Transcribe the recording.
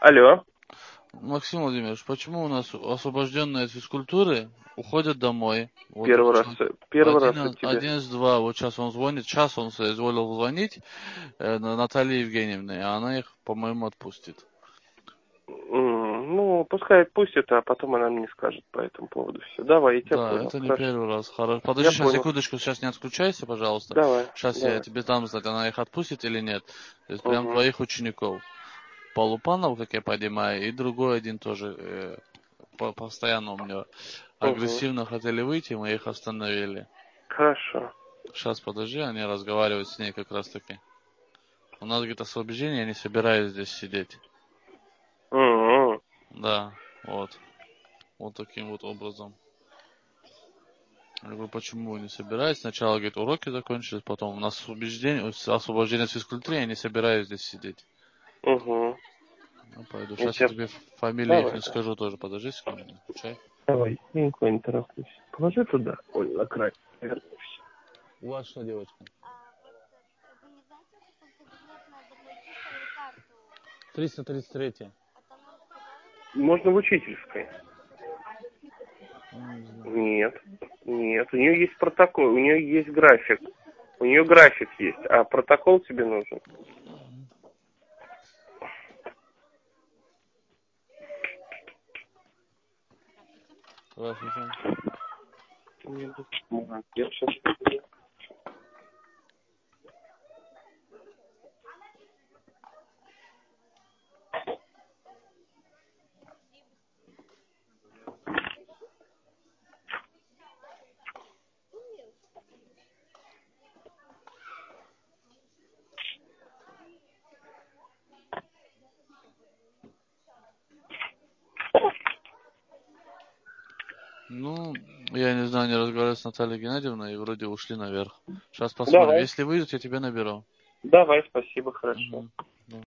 Алло. Максим Владимирович, почему у нас освобожденные от физкультуры уходят домой? Вот Первый раз от тебя. 11-2, вот сейчас он звонит, сейчас он соизволил звонить Наталье Евгеньевне, а она их, по-моему, отпустит. Ну, пускай отпустит, а потом она мне скажет по этому поводу все. Давай, я тебя Да, понял. это не Хорошо. первый раз. Хорошо. Я Подожди, сейчас понял. секундочку, сейчас не отключайся, пожалуйста. Давай, Сейчас я давай. тебе дам знать, она их отпустит или нет. То есть прям Угу. твоих учеников. Полупанов, как я понимаю, и другой один тоже постоянно у меня Угу. агрессивно хотели выйти, мы их остановили. Хорошо. Сейчас, подожди, они разговаривают с ней как раз таки. У нас, говорит, освобождение, я не собираюсь здесь сидеть. Угу. Да, вот. Вот таким вот образом. Я говорю, почему вы не собираетесь? Сначала, говорит, уроки закончились, потом у нас освобождение с физкультуры, я не собираюсь здесь сидеть. Угу. Ну, пойду. Я Сейчас я тебя... тебе фамилии их Давай, не да. скажу тоже. Подожди секунду, не включай. Давай, я никуда не тороплюсь. Положи туда. Ой, на край. Вернусь. У вас что, девочка? Вы не знаете, в каком кабинет надо пойти свою карту? 333. Это нам сказали? Можно в учительской. Не знаю. Нет. Нет. У нее есть протокол, у нее есть график. У нее график есть, а протокол тебе нужен. Здравствуйте. Я сейчас... Ну, я не знаю, не разговаривал с Натальей Геннадьевной и вроде ушли наверх. Сейчас посмотрим. Давай. Если выйдут, я тебя наберу. Давай, спасибо, хорошо. Угу.